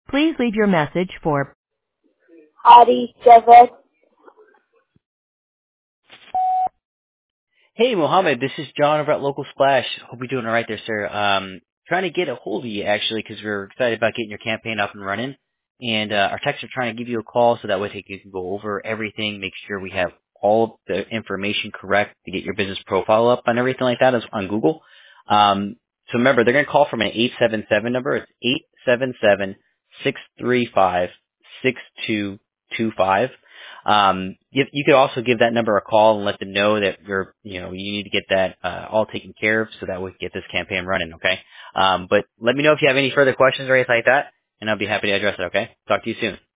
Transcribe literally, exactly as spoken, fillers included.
Please leave your message for Ari Javed. Hey, Mohammed, this is John over at Local Splash. Hope you're doing all right there, sir. Um, trying to get a hold of you, actually, because we're excited about getting your campaign up and running. And uh, our techs are trying to give you a call so that way they can go over everything, make sure we have all of the information correct to get your business profile up and everything like that is on Google. Um, so remember, they're going to call from an eight seven seven number. It's eight seven seven, six three five, six two two five. Um, you, you could also give that number a call and let them know that you're, you know, you need to get that uh, all taken care of so that we can get this campaign running, okay? Um, but let me know if you have any further questions or anything like that, and I'll be happy to address it, okay? Talk to you soon.